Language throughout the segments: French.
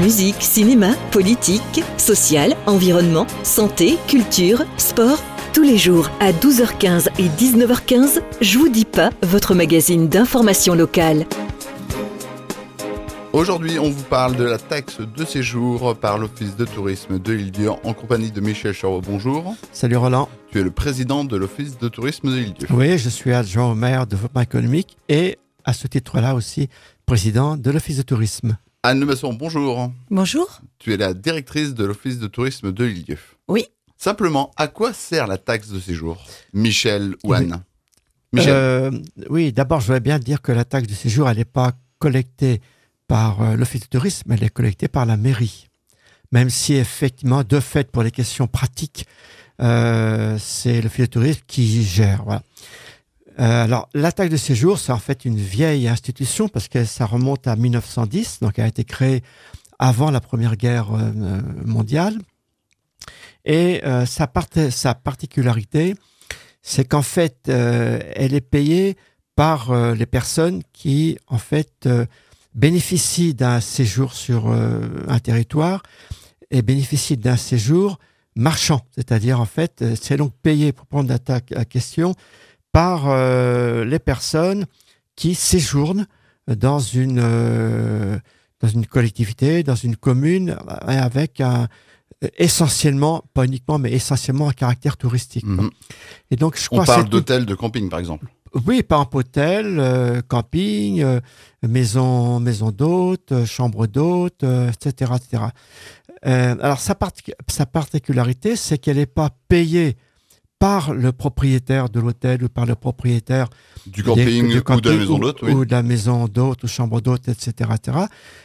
Musique, cinéma, politique, social, environnement, santé, culture, sport. Tous les jours à 12h15 et 19h15, Je vous dis pas, votre magazine d'information locale. Aujourd'hui, on vous parle de la taxe de séjour par l'Office de tourisme de l'Île-d'Yeu en compagnie de Michel Chauveau. Bonjour. Salut Roland. Tu es le président de l'Office de tourisme de l'Île-d'Yeu. Oui, je suis adjoint au maire de développement économique et à ce titre-là aussi président de l'Office de tourisme. Anne Lebasson, bonjour. Bonjour. Tu es la directrice de l'Office de tourisme de l'Île-d'Yeu. Oui. Simplement, à quoi sert la taxe de séjour, Michel ou Anne? Michel. Oui, d'abord, je voudrais bien dire que la taxe de séjour, elle n'est pas collectée par l'Office de tourisme, elle est collectée par la mairie. Même si, effectivement, de fait, pour les questions pratiques, c'est l'Office de tourisme qui gère. Voilà. Alors, la taxe de séjour, c'est en fait une vieille institution parce que ça remonte à 1910, donc elle a été créée avant la Première Guerre mondiale. Et sa particularité, c'est qu'en fait, elle est payée par les personnes qui, en fait, bénéficient d'un séjour sur un territoire et bénéficient d'un séjour marchand. C'est-à-dire, en fait, c'est donc payé, pour prendre la question, par les personnes qui séjournent dans une collectivité, dans une commune, avec essentiellement, pas uniquement, mais essentiellement un caractère touristique. Mmh. Et donc, je crois on parle d'hôtel, de camping, par exemple. Oui, par exemple, hôtel, camping, maison d'hôtes, chambre d'hôtes, etc., etc. Alors, sa particularité, c'est qu'elle n'est pas payée par le propriétaire de l'hôtel ou par le propriétaire du camping, ou de la maison d'hôte, oui. Ou de la maison d'hôte ou chambre d'hôte, etc., etc.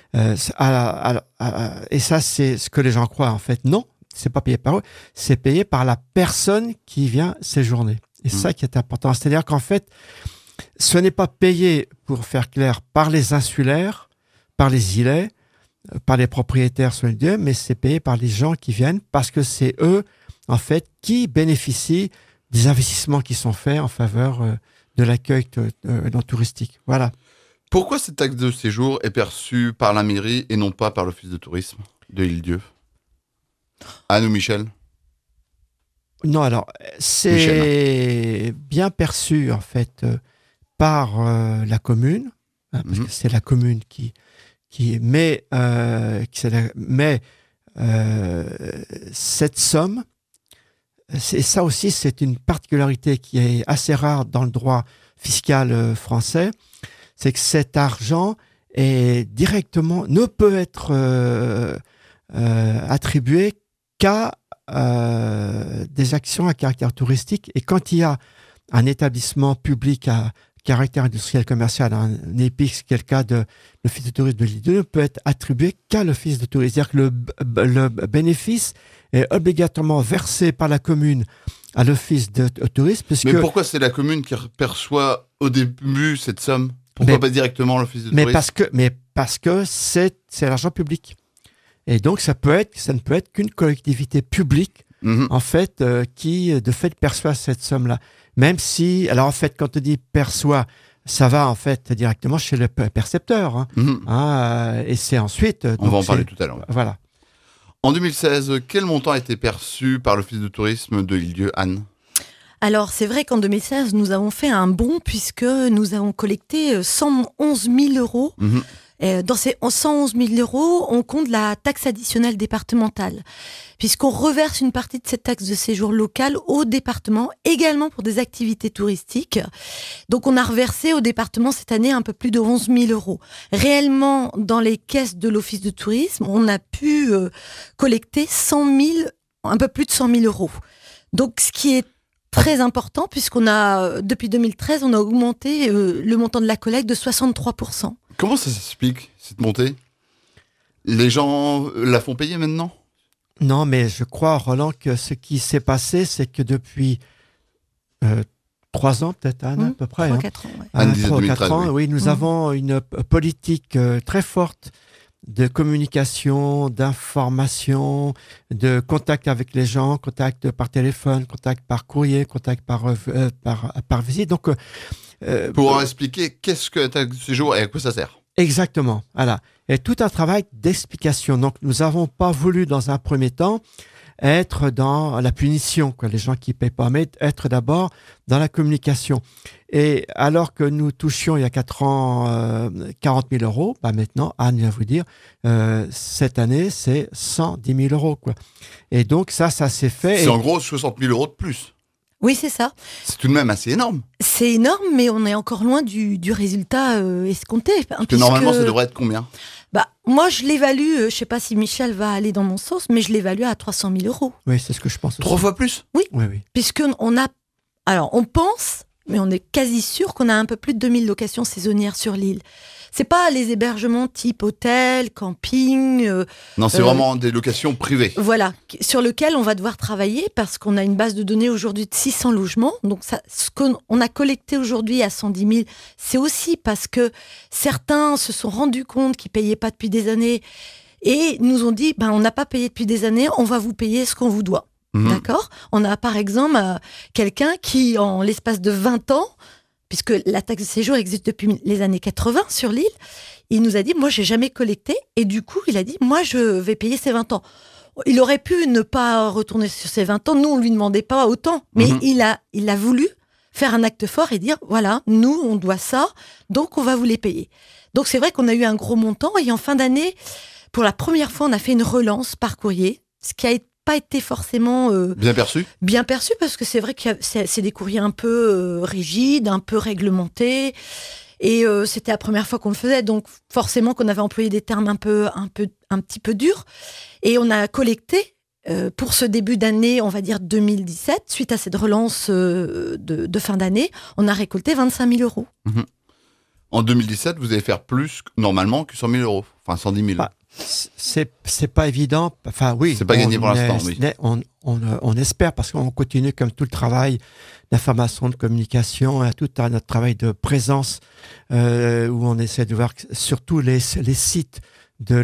Et ça, c'est ce que les gens croient. En fait, non, c'est pas payé par eux, c'est payé par la personne qui vient séjourner. Et c'est ça qui est important. C'est-à-dire qu'en fait, ce n'est pas payé, pour faire clair, par les insulaires, par les îlets, par les propriétaires sur l'île d'Yeu, mais c'est payé par les gens qui viennent parce que c'est eux, en fait, qui bénéficient des investissements qui sont faits en faveur de l'accueil touristique. Voilà. Pourquoi cette taxe de séjour est perçue par la mairie et non pas par l'Office de tourisme de l'Île-d'Yeu? Anne ou Michel? Non, alors, c'est Michel. Bien perçu, en fait, par la commune, hein, parce que c'est la commune qui met cette somme. Et ça aussi, c'est une particularité qui est assez rare dans le droit fiscal français, c'est que cet argent ne peut être attribué qu'à des actions à caractère touristique. Et quand il y a un établissement public à caractère industriel commercial, un EPIC, qui est le cas de l'Office de tourisme de l'Île-d'Yeu, ne peut être attribué qu'à l'Office de tourisme. C'est-à-dire que le bénéfice est obligatoirement versé par la commune à l'Office de tourisme. Mais pourquoi c'est la commune qui perçoit au début cette somme? Pourquoi pas directement l'Office de tourisme? Parce que c'est l'argent public. Et donc, ça ne peut être qu'une collectivité publique, en fait, qui, de fait, perçoit cette somme-là. Même si, alors, en fait, quand on dit perçoit, ça va, en fait, directement chez le percepteur. Et c'est ensuite... On va en parler tout à l'heure. Voilà. En 2016, quel montant a été perçu par l'Office de tourisme de l'Île-d'Yeu, Anne? Alors, c'est vrai qu'en 2016, nous avons fait un bond puisque nous avons collecté 111 000 euros. Dans ces 111 000 euros, on compte la taxe additionnelle départementale, puisqu'on reverse une partie de cette taxe de séjour locale au département, également pour des activités touristiques. Donc, on a reversé au département cette année un peu plus de 11 000 euros. Réellement, dans les caisses de l'Office de tourisme, on a pu collecter un peu plus de 100 000 euros. Donc, ce qui est très important, depuis 2013, on a augmenté le montant de la collecte de 63%. Comment ça s'explique, cette montée? Les gens la font payer maintenant? Non, mais je crois, Roland, que ce qui s'est passé, c'est que depuis 3 ans, peut-être, Anne, à peu près. 3-4 ans, ouais. Anne disait 3 ou 2013, 4 ans, oui, nous avons une politique très forte de communication, d'information, de contact avec les gens, contact par téléphone, contact par courrier, contact par visite. Donc, pour expliquer qu'est-ce que la taxe de séjour et à quoi ça sert? Exactement, voilà. Et tout un travail d'explication. Donc, nous n'avons pas voulu, dans un premier temps, être dans la punition, quoi, les gens qui payent pas, mais être d'abord dans la communication. Et alors que nous touchions il y a 4 ans 40 000 euros, bah maintenant, Anne vient vous dire, cette année, c'est 110 000 euros, quoi. Et donc, ça s'est fait. C'est en gros 60 000 euros de plus. Oui, c'est ça. C'est tout de même assez énorme. C'est énorme, mais on est encore loin du résultat escompté. Parce que normalement, ça devrait être combien ? Moi, je l'évalue, je ne sais pas si Michel va aller dans mon sens, mais je l'évalue à 300 000 euros. Oui, c'est ce que je pense aussi. 3 fois plus ? Oui, oui. Puisqu'on a... Alors, on pense, mais on est quasi sûr qu'on a un peu plus de 2000 locations saisonnières sur l'île. C'est pas les hébergements type hôtel, camping. Non, c'est vraiment des locations privées. Voilà, sur lequel on va devoir travailler parce qu'on a une base de données aujourd'hui de 600 logements. Donc, ça, ce qu'on a collecté aujourd'hui à 110 000, c'est aussi parce que certains se sont rendus compte qu'ils payaient pas depuis des années et nous ont dit, on n'a pas payé depuis des années, on va vous payer ce qu'on vous doit. D'accord ? On a par exemple quelqu'un qui, en l'espace de 20 ans, puisque la taxe de séjour existe depuis les années 80 sur l'île, il nous a dit, moi, j'ai jamais collecté. Et du coup, il a dit, moi, je vais payer ces 20 ans. Il aurait pu ne pas retourner sur ces 20 ans. Nous, on lui demandait pas autant. Mais il a voulu faire un acte fort et dire, voilà, nous, on doit ça, donc on va vous les payer. Donc, c'est vrai qu'on a eu un gros montant. Et en fin d'année, pour la première fois, on a fait une relance par courrier, ce qui a pas été forcément bien perçu parce que c'est vrai que c'est des courriers un peu rigides, un peu réglementés et c'était la première fois qu'on le faisait, donc forcément qu'on avait employé des termes un petit peu durs et on a collecté pour ce début d'année, on va dire 2017, suite à cette relance de fin d'année, on a récolté 25 000 euros. En 2017, vous allez faire plus normalement que 100 000 euros, enfin 110 000. C'est pas évident. Enfin, oui. C'est pas gagné pour l'instant, oui. On espère parce qu'on continue comme tout le travail d'information, de communication, tout notre travail de présence où on essaie de voir surtout les sites de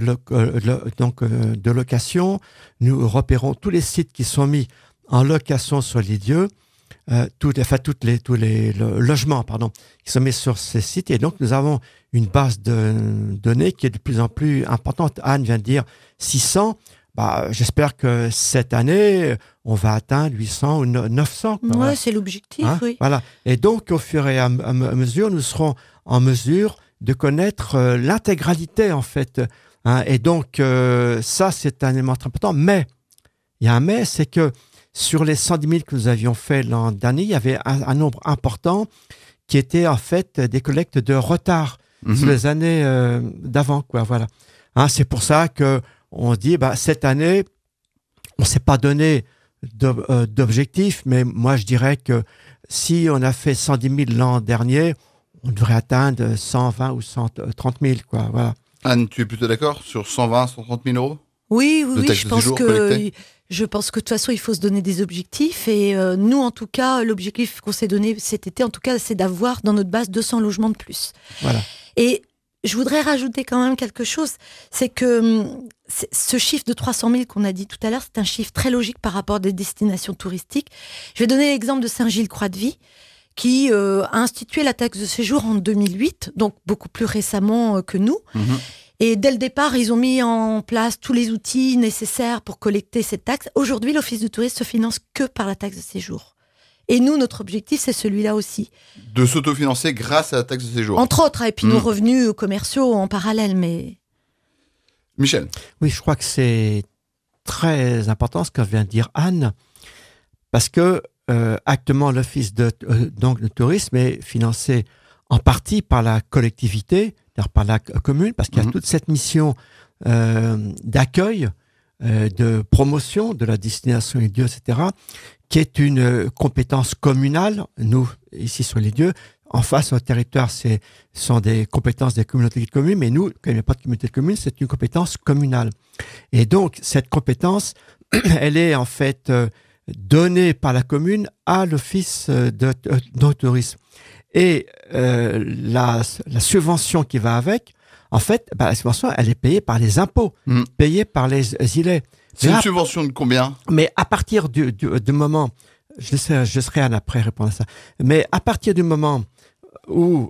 location. Nous repérons tous les sites qui sont mis en location sur l'île-Dieu. Tous les logements qui sont mis sur ces sites et donc nous avons une base de données qui est de plus en plus importante. Anne vient de dire 600. J'espère que cette année on va atteindre 800 ou 900. Ouais, voilà. C'est l'objectif, oui. Voilà. Et donc au fur et à mesure, nous serons en mesure de connaître l'intégralité en fait. Et donc ça c'est un élément très important. Mais il y a un mais, c'est que sur les 110 000 que nous avions fait l'an dernier, il y avait un nombre important qui était en fait des collectes de retard sur les années d'avant, quoi. Voilà. C'est pour ça que on dit, cette année, on s'est pas donné d'objectif, mais moi je dirais que si on a fait 110 000 l'an dernier, on devrait atteindre 120 ou 130 000, quoi. Voilà. Anne, tu es plutôt d'accord sur 120, 130 000 euros ? Oui, je pense que de toute façon, il faut se donner des objectifs. Et nous, en tout cas, l'objectif qu'on s'est donné cet été, en tout cas, c'est d'avoir dans notre base 200 logements de plus. Voilà. Et je voudrais rajouter quand même quelque chose. C'est que ce chiffre de 300 000 qu'on a dit tout à l'heure, c'est un chiffre très logique par rapport à des destinations touristiques. Je vais donner l'exemple de Saint-Gilles-Croix-de-Vie, qui a institué la taxe de séjour en 2008, donc beaucoup plus récemment que nous. Et dès le départ, ils ont mis en place tous les outils nécessaires pour collecter cette taxe. Aujourd'hui, l'Office du tourisme se finance que par la taxe de séjour. Et nous, notre objectif, c'est celui-là aussi. De s'autofinancer grâce à la taxe de séjour. Entre autres, et puis nos revenus commerciaux en parallèle. Mais Michel. Oui, je crois que c'est très important ce que vient de dire Anne, parce que actuellement, l'Office de tourisme est financé en partie par la collectivité, par la commune, parce qu'il y a toute cette mission d'accueil, de promotion de la destination et Dieu, etc., qui est une compétence communale. Nous, ici sur les dieux, en face au territoire, ce sont des compétences des communautés de communes, mais nous, quand il n'y a pas de communauté de communes, c'est une compétence communale. Et donc, cette compétence, elle est en fait donnée par la commune à l'Office de tourisme. Et la subvention qui va avec, en fait, la subvention, elle est payée par les impôts, payée par les îlets. C'est une subvention de combien ? Mais à partir du moment, je serai Anne après répondre à ça, mais à partir du moment, où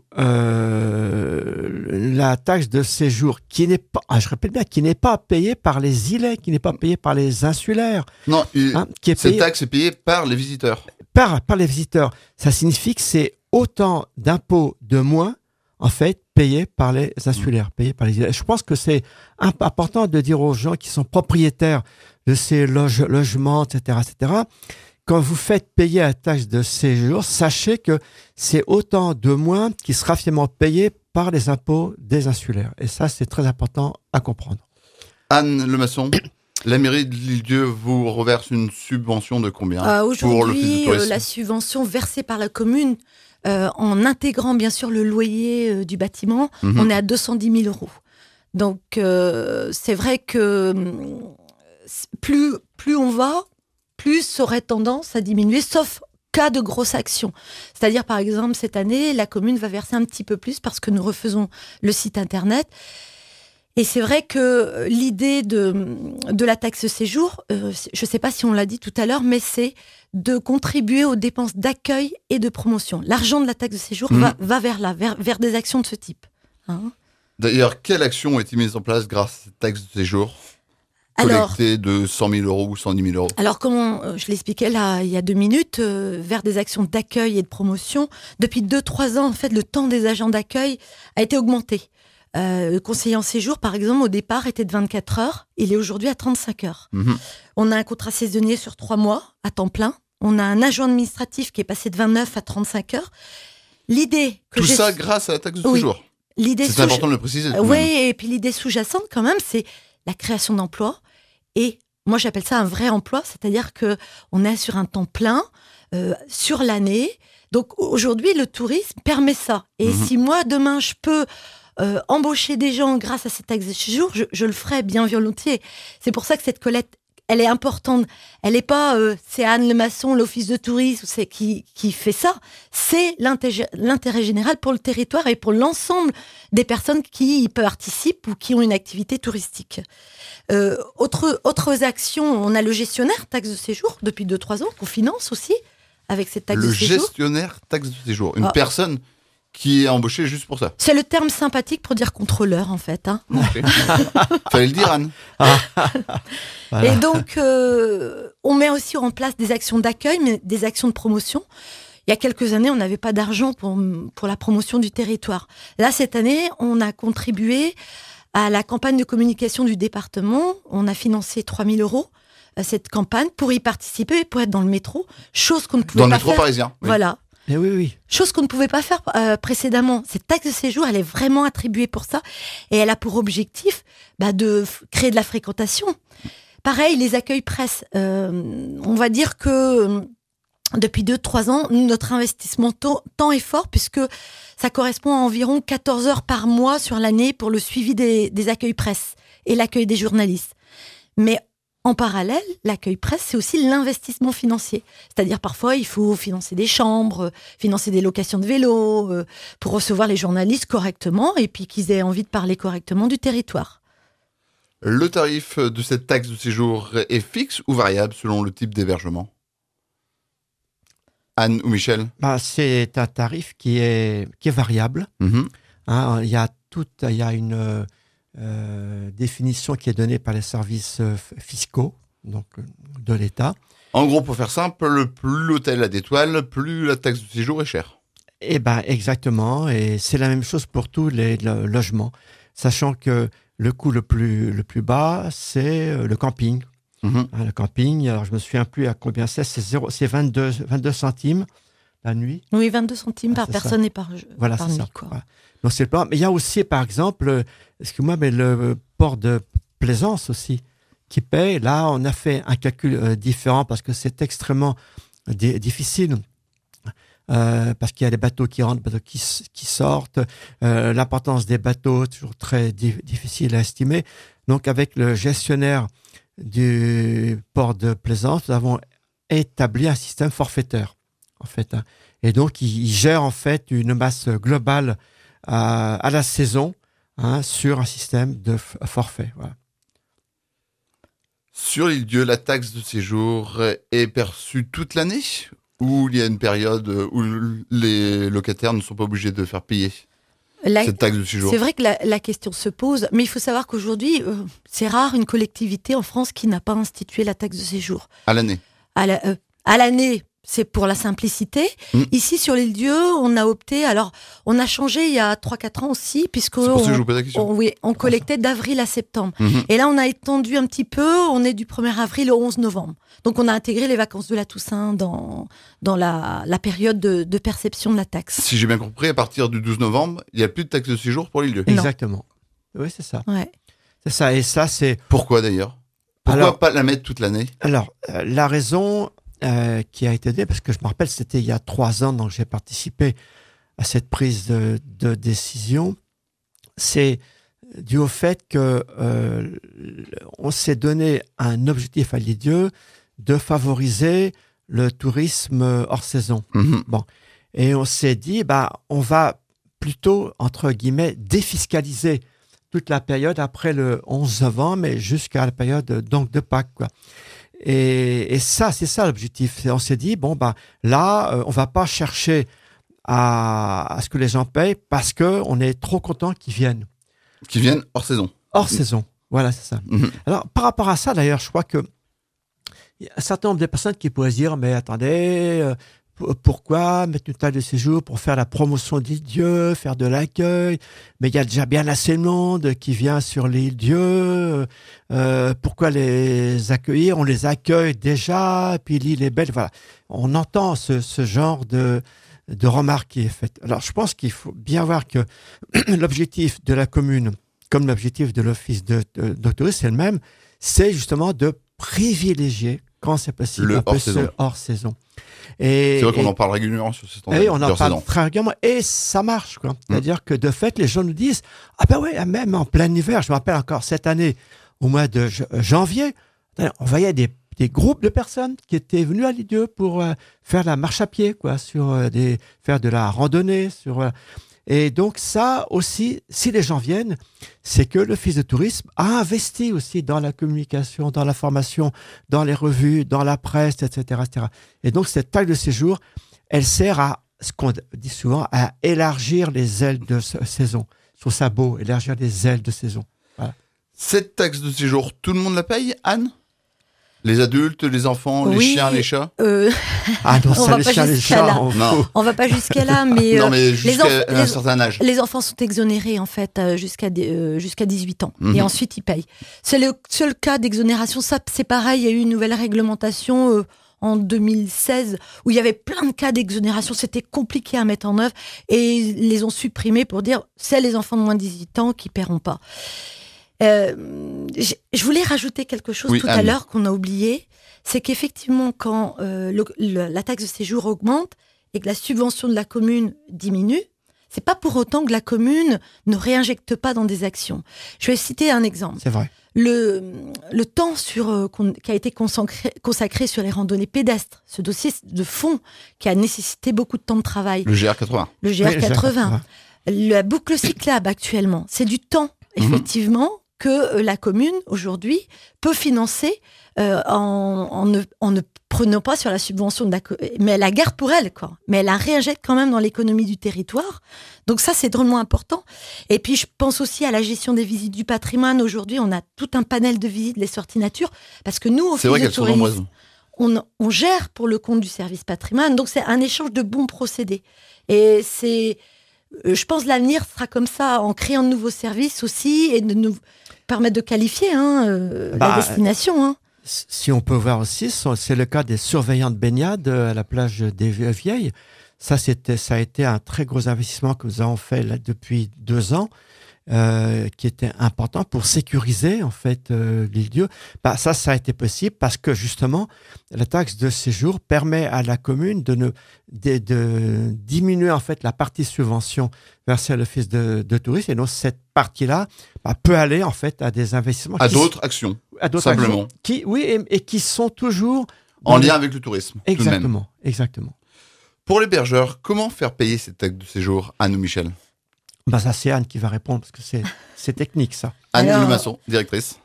la taxe de séjour qui n'est pas, je répète bien, qui n'est pas payée par les îlets, qui n'est pas payée par les insulaires. Non, qui est cette taxe est payée par les visiteurs. Par les visiteurs. Ça signifie que c'est autant d'impôts de moins, en fait, payés par les insulaires, payés par les îlets. Je pense que c'est important de dire aux gens qui sont propriétaires de ces logements, etc., quand vous faites payer la taxe de séjour, sachez que c'est autant de moins qui sera finalement payé par les impôts des insulaires. Et ça, c'est très important à comprendre. Anne Lemasson, la mairie de l'Île-Dieu vous reverse une subvention de combien pour l'Office de tourisme ? La subvention versée par la commune, en intégrant bien sûr le loyer du bâtiment, on est à 210 000 €. Donc, c'est vrai que plus on va, plus ça aurait tendance à diminuer, sauf cas de grosse action. C'est-à-dire, par exemple, cette année, la commune va verser un petit peu plus parce que nous refaisons le site internet. Et c'est vrai que l'idée de la taxe séjour, je ne sais pas si on l'a dit tout à l'heure, mais c'est de contribuer aux dépenses d'accueil et de promotion. L'argent de la taxe de séjour va vers là, vers des actions de ce type. Hein ? D'ailleurs, quelle action a été mise en place grâce à cette taxe de séjour ? Collectée de 100 000 € ou 110 000 €. Alors, comme je l'expliquais là il y a 2 minutes, vers des actions d'accueil et de promotion, depuis 2-3 ans, en fait, le temps des agents d'accueil a été augmenté. Le conseiller en séjour, par exemple, au départ, était de 24 heures. Il est aujourd'hui à 35 heures. On a un contrat saisonnier sur 3 mois, à temps plein. On a un agent administratif qui est passé de 29 à 35 heures. L'idée que tout ça grâce à la taxe de séjour. C'est important de le préciser. Oui, et puis l'idée sous-jacente, quand même, c'est la création d'emplois. Et moi, j'appelle ça un vrai emploi, c'est-à-dire qu'on est sur un temps plein, sur l'année. Donc, aujourd'hui, le tourisme permet ça. Et si moi, demain, je peux embaucher des gens grâce à cette taxe de séjour, je le ferai bien volontiers. C'est pour ça que cette collecte, elle est importante. Elle n'est pas, c'est Anne Lemasson, l'office de tourisme, c'est qui fait ça. C'est l'intérêt général pour le territoire et pour l'ensemble des personnes qui y participent ou qui ont une activité touristique. Autres actions, on a le gestionnaire taxe de séjour depuis 2-3 ans qu'on finance aussi avec cette taxe de séjour. Le gestionnaire taxe de séjour, une personne qui est embauchée juste pour ça. C'est le terme sympathique pour dire contrôleur, en fait. Hein. Okay. Fallait le dire, Anne. Voilà. Et donc, on met aussi en place des actions d'accueil, mais des actions de promotion. Il y a quelques années, on n'avait pas d'argent pour la promotion du territoire. Là, cette année, on a contribué à la campagne de communication du département. On a financé 3 000 € à cette campagne pour y participer, pour être dans le métro, chose qu'on ne pouvait pas faire. Dans le métro parisien. Oui. Voilà. Et oui. Chose qu'on ne pouvait pas faire précédemment. Cette taxe de séjour, elle est vraiment attribuée pour ça. Et elle a pour objectif de créer de la fréquentation. Pareil, les accueils presse. On va dire que depuis 2-3 ans, notre investissement temps est fort puisque ça correspond à environ 14 heures par mois sur l'année pour le suivi des accueils presse et l'accueil des journalistes. Mais en parallèle, l'accueil presse, c'est aussi l'investissement financier. C'est-à-dire, parfois, il faut financer des chambres, financer des locations de vélos, pour recevoir les journalistes correctement et puis qu'ils aient envie de parler correctement du territoire. Le tarif de cette taxe de séjour est fixe ou variable selon le type d'hébergement ? Anne ou Michel ? C'est un tarif qui est variable. Hein, il y a une définition qui est donnée par les services fiscaux donc de l'État. En gros, pour faire simple, plus l'hôtel a d'étoiles, plus la taxe de séjour est chère. Eh ben exactement, et c'est la même chose pour tous les logements, sachant que le coût le plus bas, c'est le camping. Le camping, alors je me souviens plus à combien c'est 22 centimes la nuit. Oui, 22 centimes par personne ça. Et par nuit. Quoi. Voilà. Donc c'est le plan. Mais il y a aussi, par exemple, excuse-moi, mais le port de Plaisance aussi qui paye. Là, on a fait un calcul différent parce que c'est extrêmement difficile. Parce qu'il y a des bateaux qui rentrent, des bateaux qui sortent. L'importance des bateaux, toujours très difficile à estimer. Donc, avec le gestionnaire du port de Plaisance, nous avons établi un système forfaitaire, en fait. Hein. Et donc, il gère, en fait, une masse globale à la saison sur un système de forfait. Voilà. Sur l'Île-Dieu, la taxe de séjour est perçue toute l'année ou il y a une période où les locataires ne sont pas obligés de faire payer cette taxe de séjour? C'est vrai que la question se pose, mais il faut savoir qu'aujourd'hui, c'est rare une collectivité en France qui n'a pas institué la taxe de séjour. À l'année? À l'année, c'est pour la simplicité. Ici, sur l'île Dieu, on a opté... Alors, on a changé il y a 3-4 ans aussi, puisque c'est pour ça que je vous pose la question. on collectait d'avril à septembre. Et là, on a étendu un petit peu. On est du 1er avril au 11 novembre. Donc, on a intégré les vacances de la Toussaint dans la période de perception de la taxe. Si j'ai bien compris, à partir du 12 novembre, il n'y a plus de taxe de séjour pour l'île Dieu. Exactement. Oui, c'est ça. Ouais. C'est ça. Et ça, c'est... Pourquoi d'ailleurs? Pourquoi pas la mettre toute l'année? Alors, la raison... qui a été donnée, parce que je me rappelle, c'était il y a 3 ans, donc j'ai participé à cette prise de décision, c'est dû au fait que on s'est donné un objectif à l'île Dieu de favoriser le tourisme hors saison. Bon. Et on s'est dit, on va plutôt, entre guillemets, défiscaliser toute la période après le 11 novembre, mais jusqu'à la période donc de Pâques, quoi. Et ça, c'est ça l'objectif. On s'est dit, là, on va pas chercher à ce que les gens payent parce qu'on est trop content qu'ils viennent. Qu'ils viennent hors saison. Hors saison, voilà, c'est ça. Alors, par rapport à ça, d'ailleurs, je crois que il y a un certain nombre de personnes qui pourraient se dire, mais attendez, pourquoi mettre une taxe de séjour pour faire la promotion d'île Dieu, faire de l'accueil? Mais il y a déjà bien assez de monde qui vient sur l'île Dieu. Pourquoi les accueillir? On les accueille déjà, puis l'île est belle. Voilà. On entend ce genre de remarques qui est faite. Alors, je pense qu'il faut bien voir que l'objectif de la commune, comme l'objectif de l'office de tourisme, c'est le même. C'est justement de privilégier, quand c'est possible, le un peu ce hors saison. C'est vrai qu'on en parle régulièrement sur ces standards. Et on en parle très régulièrement et ça marche, quoi. C'est-à-dire que de fait, les gens nous disent, même en plein hiver, je me rappelle encore cette année, au mois de janvier, on voyait des groupes de personnes qui étaient venues à l'île Dieu pour faire la marche à pied, quoi, faire de la randonnée, Et donc ça aussi, si les gens viennent, c'est que l'Office de tourisme a investi aussi dans la communication, dans la formation, dans les revues, dans la presse, etc., etc. Et donc cette taxe de séjour, elle sert à, ce qu'on dit souvent, à élargir les ailes de saison. Je trouve ça beau, élargir les ailes de saison. Voilà. Cette taxe de séjour, tout le monde la paye, Anne? Les adultes, les enfants, les chiens, les chats? Ah non, ça, les chiens, les chats, on va pas jusqu'à là, mais, non, mais jusqu'à un certain âge. Les enfants sont exonérés, en fait, jusqu'à 18 ans. Et ensuite, ils payent. C'est le seul cas d'exonération. Ça, c'est pareil, il y a eu une nouvelle réglementation en 2016 où il y avait plein de cas d'exonération. C'était compliqué à mettre en œuvre et ils les ont supprimés pour dire c'est les enfants de moins de 18 ans qui paieront pas. Je voulais rajouter quelque chose tout à l'heure qu'on a oublié, c'est qu'effectivement quand la taxe de séjour augmente et que la subvention de la commune diminue, c'est pas pour autant que la commune ne réinjecte pas dans des actions. Je vais citer un exemple. C'est vrai. Le temps qui a été consacré sur les randonnées pédestres, ce dossier de fond qui a nécessité beaucoup de temps de travail. Le GR80. Le GR80. La boucle cyclable actuellement, c'est du temps, effectivement, que la commune, aujourd'hui, peut financer en ne prenant pas sur la subvention de la mais elle la garde pour elle, quoi. Mais elle la réinjecte quand même dans l'économie du territoire. Donc ça, c'est drôlement important. Et puis, je pense aussi à la gestion des visites du patrimoine. Aujourd'hui, on a tout un panel de visites, les sorties nature, parce que nous, au c'est vrai qu'elles sont nombreuses. On gère pour le compte du service patrimoine. Donc, c'est un échange de bons procédés. Et c'est... Je pense que l'avenir sera comme ça, en créant de nouveaux services aussi, et de nous permettre de qualifier la destination. Si on peut voir aussi, c'est le cas des surveillants de baignade à la plage des Vieilles. Ça a été un très gros investissement que nous avons fait là, depuis 2 ans, qui était important pour sécuriser en fait l'île Dieu. Ça a été possible parce que justement la taxe de séjour permet à la commune de diminuer en fait la partie subvention versée à l'office de tourisme, et donc cette partie-là peut aller en fait à des investissements à d'autres actions, simplement, qui sont toujours en lien avec le tourisme. Exactement. Pour l'hébergeur, comment faire payer cette taxe de séjour, Anne ou Michel? Ça, c'est Anne qui va répondre parce que c'est technique, ça. Anne Lemasson, directrice.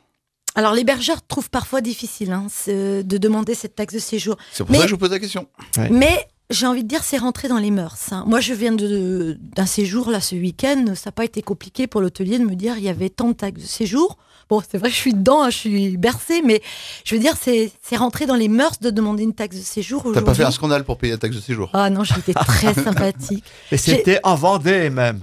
Alors, l'hébergeur trouve parfois difficile de demander cette taxe de séjour. C'est pour ça que je vous pose la question. Ouais. Mais j'ai envie de dire, c'est rentré dans les mœurs. Moi, je viens d'un séjour, là, ce week-end. Ça n'a pas été compliqué pour l'hôtelier de me dire il y avait tant de taxes de séjour. Bon, c'est vrai, je suis dedans, je suis bercée, mais je veux dire, c'est rentré dans les mœurs de demander une taxe de séjour aujourd'hui. T'as pas fait un scandale pour payer la taxe de séjour? Ah non, j'ai été très sympathique. Et c'était en Vendée, même.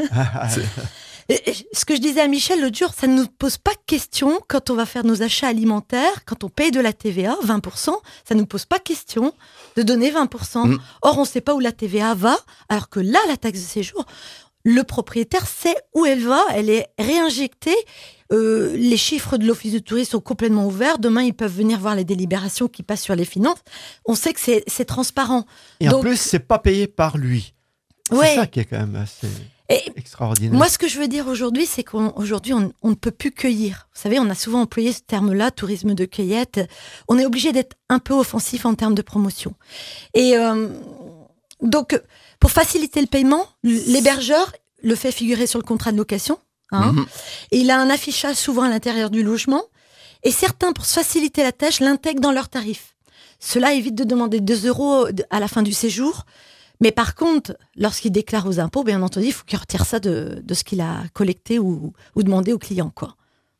Et ce que je disais à Michel l'autre jour, ça ne nous pose pas de question quand on va faire nos achats alimentaires, quand on paye de la TVA, 20%, ça ne nous pose pas de question de donner 20%. Or, on ne sait pas où la TVA va, alors que là, la taxe de séjour, le propriétaire sait où elle va, elle est réinjectée. Les chiffres de l'Office de tourisme sont complètement ouverts. Demain, ils peuvent venir voir les délibérations qui passent sur les finances. On sait que c'est transparent. Et donc, en plus, c'est pas payé par lui. C'est ça qui est quand même assez extraordinaire. Moi, ce que je veux dire aujourd'hui, c'est qu'aujourd'hui, on ne peut plus cueillir. Vous savez, on a souvent employé ce terme-là, tourisme de cueillette. On est obligé d'être un peu offensif en termes de promotion. Et donc, pour faciliter le paiement, l'hébergeur le fait figurer sur le contrat de location. Et il a un affichage souvent à l'intérieur du logement. Et certains, pour se faciliter la tâche, l'intègrent dans leur tarif. Cela évite de demander 2 € à la fin du séjour. Mais par contre, lorsqu'il déclare aux impôts, bien entendu, il faut qu'il retire ça de ce qu'il a collecté ou demandé au client, quoi.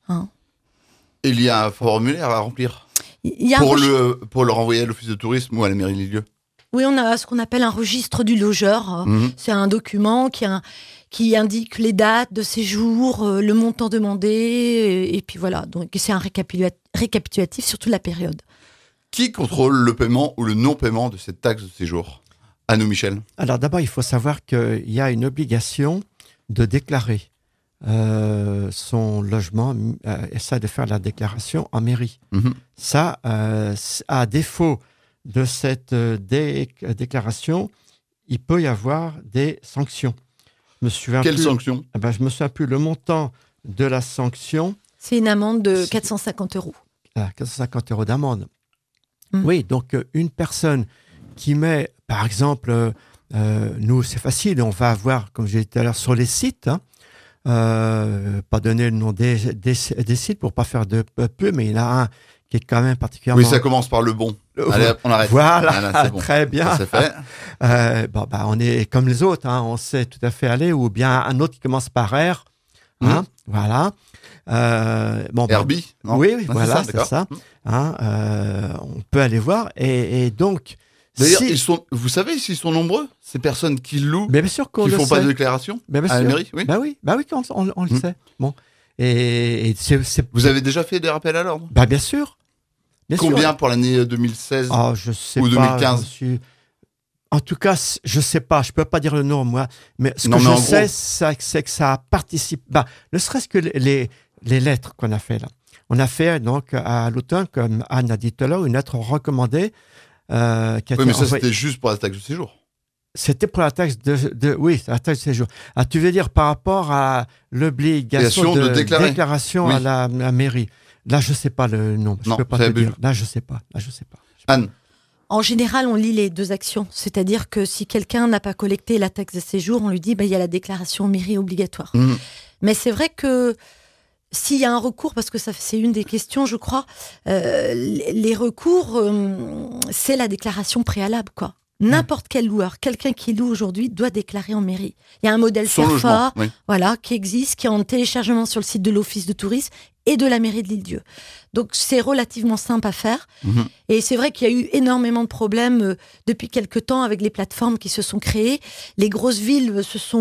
Il y a un formulaire à remplir pour le renvoyer à l'Office de tourisme ou à la mairie de Lille-Dieu. Oui, on a ce qu'on appelle un registre du logeur. C'est un document qui indique les dates de séjour, le montant demandé, et puis voilà. Donc c'est un récapitulatif sur toute la période. Qui contrôle le paiement ou le non-paiement de cette taxe de séjour? À nous, Michel. Alors d'abord, il faut savoir qu'il y a une obligation de déclarer son logement, et ça de faire la déclaration en mairie. Ça, à défaut de cette déclaration, il peut y avoir des sanctions. Quelles sanctions? Je me souviens plus le montant de la sanction. C'est une amende de 450 €. 450 € d'amende. Oui, donc une personne qui met, par exemple, nous c'est facile, on va avoir, comme j'ai dit tout à l'heure, sur les sites, pas donner le nom des sites pour pas faire de pub, mais il y en a un qui est quand même particulièrement... Oui, ça commence par le bon. Allez, on arrête. Voilà, bon. très bien. Ça, c'est fait. On est comme les autres, on sait tout à fait aller, ou bien un autre qui commence par R, voilà. Herbie, non? Oui, voilà, c'est ça. On peut aller voir, et donc... D'ailleurs, vous savez s'ils sont nombreux, ces personnes qui louent, bien sûr qu'on qui le font sait. Pas de déclaration à la mairie? Oui. Bah oui, on le sait. Bon. Et vous avez déjà fait des rappels à l'ordre? Bien sûr. Combien pour l'année 2016 je sais ou 2015? En tout cas, je sais pas. Je peux pas dire le nom, moi. Mais ce que je sais, c'est que ça participe. Ne serait-ce que les lettres qu'on a fait là. On a fait donc à l'automne, comme Anne a dit tout à l'heure, une lettre recommandée. Mais ça, c'était juste pour la taxe de séjour. C'était pour la taxe oui, la taxe de séjour. Tu veux dire par rapport à l'obligation de déclaration à la mairie. Là, je sais pas le nom. Je peux pas te dire. Là, je sais pas. Anne. En général, on lit les deux actions. C'est-à-dire que si quelqu'un n'a pas collecté la taxe de séjour, on lui dit il y a la déclaration mairie obligatoire. Mais c'est vrai que s'il y a un recours, parce que c'est une des questions, je crois, les recours, c'est la déclaration préalable, quoi. N'importe quel loueur, quelqu'un qui loue aujourd'hui, doit déclarer en mairie. Il y a un modèle CERFA, qui existe, qui est en téléchargement sur le site de l'Office de tourisme et de la mairie de Lille-Dieu. Donc c'est relativement simple à faire. Et c'est vrai qu'il y a eu énormément de problèmes depuis quelque temps avec les plateformes qui se sont créées. Les grosses villes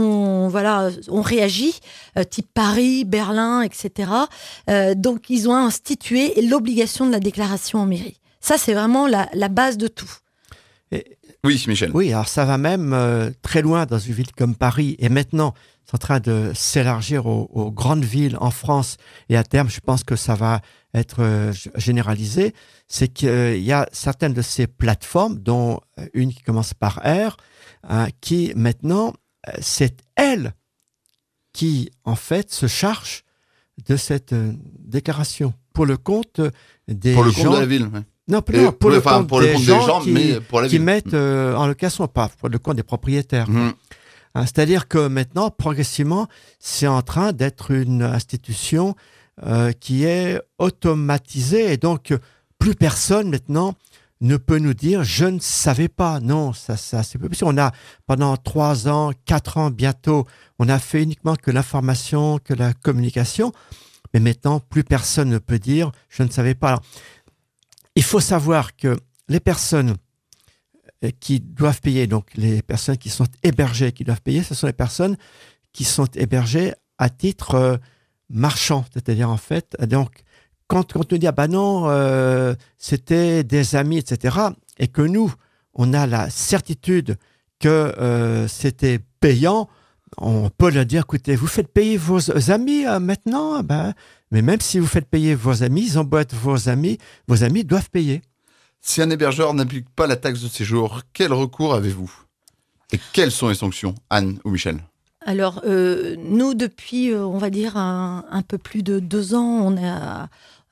ont réagi, type Paris, Berlin, etc. Donc ils ont institué l'obligation de la déclaration en mairie. Ça, c'est vraiment la base de tout. Oui, Michel. Oui, alors ça va même très loin dans une ville comme Paris. Et maintenant, c'est en train de s'élargir aux grandes villes en France. Et à terme, je pense que ça va être généralisé. C'est qu'il y a certaines de ces plateformes, dont une qui commence par R, qui maintenant, c'est elle qui, en fait, se charge de cette déclaration pour le compte des gens. Pour le compte de la ville, oui. Non, pour le compte des gens mais pour la qui ville. mettent en location, pas pour le compte des propriétaires. C'est-à-dire que maintenant, progressivement, c'est en train d'être une institution qui est automatisée. Et donc, plus personne maintenant ne peut nous dire « je ne savais pas ». Non, ça c'est peu possible. On a, pendant 3 ans, 4 ans bientôt, on a fait uniquement que l'information, que la communication. Mais maintenant, plus personne ne peut dire « je ne savais pas ». Alors, il faut savoir que les personnes qui doivent payer, donc les personnes qui sont hébergées, qui doivent payer, ce sont les personnes qui sont hébergées à titre marchand. C'est-à-dire, en fait, donc, quand on dit « ah ben non, c'était des amis, etc. » et que nous, on a la certitude que c'était payant, on peut leur dire « écoutez, vous faites payer vos amis maintenant, mais même si vous faites payer vos amis, ils ont beau être vos amis doivent payer. » Si un hébergeur n'applique pas la taxe de séjour, quel recours avez-vous? Et quelles sont les sanctions, Anne ou Michel? Alors, nous, depuis, on va dire, un peu plus de 2 ans, on a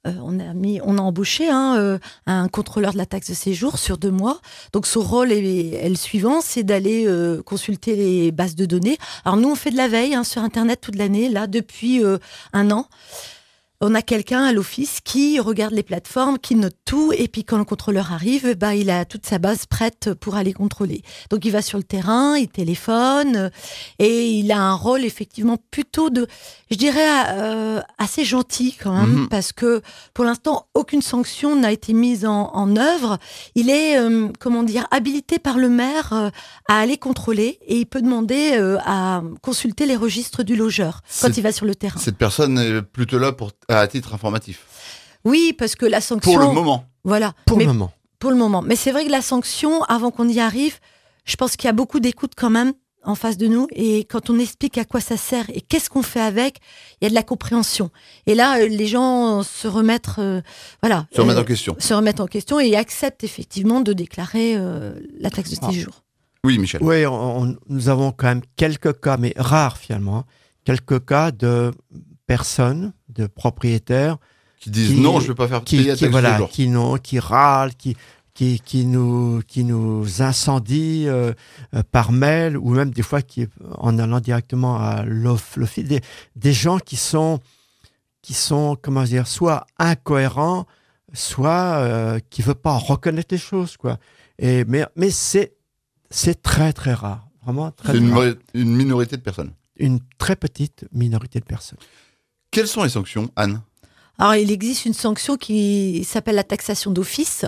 embauché un contrôleur de la taxe de séjour sur 2 mois. Donc, son rôle est le suivant, c'est d'aller consulter les bases de données. Alors, nous, on fait de la veille sur Internet toute l'année, là, depuis 1 an. On a quelqu'un à l'office qui regarde les plateformes, qui note tout, et puis quand le contrôleur arrive, il a toute sa base prête pour aller contrôler. Donc il va sur le terrain, il téléphone, et il a un rôle effectivement plutôt je dirais, assez gentil quand même, parce que pour l'instant, aucune sanction n'a été mise en œuvre. Il est, habilité par le maire à aller contrôler, et il peut demander à consulter les registres du logeur quand il va sur le terrain. Cette personne est plutôt là à titre informatif. Oui, parce que la sanction... Pour le moment. Voilà. Pour le moment. Mais c'est vrai que la sanction, avant qu'on y arrive, je pense qu'il y a beaucoup d'écoute quand même en face de nous. Et quand on explique à quoi ça sert et qu'est-ce qu'on fait avec, il y a de la compréhension. Et là, les gens se remettent en question et acceptent effectivement de déclarer la taxe de séjour. Oui, Michel. Oui, nous avons quand même quelques cas, mais rares finalement, quelques cas de personnes, de propriétaires qui disent non, je ne veux pas faire payer la taxe de séjour. Qui râlent, qui nous incendient par mail, ou même des fois en allant directement à l'office, des gens qui sont soit incohérents, soit qui ne veulent pas reconnaître les choses, quoi. Mais c'est très très rare, vraiment très rare. Une minorité de personnes. Une très petite minorité de personnes. Quelles sont les sanctions, Anne? Alors, il existe une sanction qui s'appelle la taxation d'office.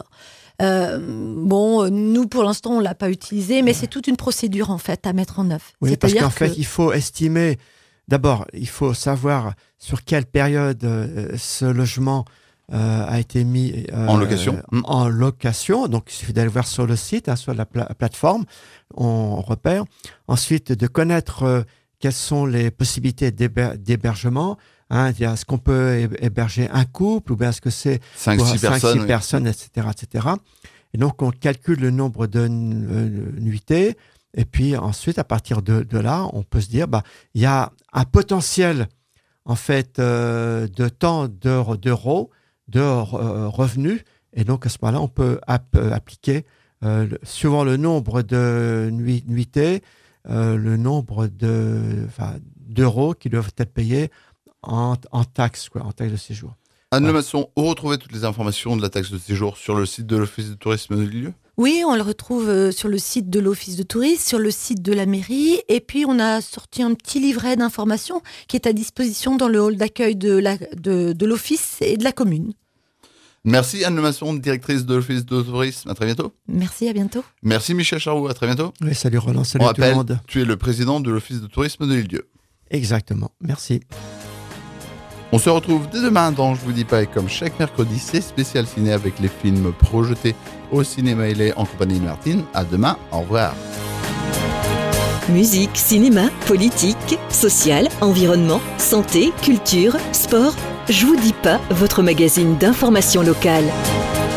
Nous, pour l'instant, on ne l'a pas utilisée, mais c'est toute une procédure, en fait, à mettre en œuvre. Oui, parce qu'en fait, il faut estimer... D'abord, il faut savoir sur quelle période ce logement a été mis en location. En location. Donc, il suffit d'aller voir sur le site, sur la plateforme, on repère. Ensuite, de connaître... quelles sont les possibilités d'hébergement? Est-ce qu'on peut héberger un couple, ou bien est-ce que c'est 5-6 personnes, etc. Et donc, on calcule le nombre de nuitées. Et puis ensuite, à partir de là, on peut se dire, il y a un potentiel, en fait, de tant d'euros, de revenus. Et donc, à ce moment-là, on peut appliquer, suivant le nombre de nuitées, le nombre d'euros qui doivent être payés en taxes, en taxes de séjour. Anne Lemasson, on retrouve toutes les informations de la taxe de séjour sur le site de l'Office de tourisme de Lille? Oui, on le retrouve sur le site de l'Office de tourisme, sur le site de la mairie, et puis on a sorti un petit livret d'informations qui est à disposition dans le hall d'accueil de l'Office et de la commune. Merci Anne Lemasson, directrice de l'Office de tourisme. À très bientôt. Merci, à bientôt. Merci Michel Charroux, à très bientôt. Oui, salut Roland, salut tout le monde. Tu es le président de l'Office de tourisme de l'Île-Dieu. Exactement, merci. On se retrouve dès demain dans Je vous dis pas, et comme chaque mercredi, c'est spécial ciné avec les films projetés au cinéma Hellé en compagnie de Martine. À demain, au revoir. Musique, cinéma, politique, social, environnement, santé, culture, sport. Je vous dis pas, votre magazine d'information locale.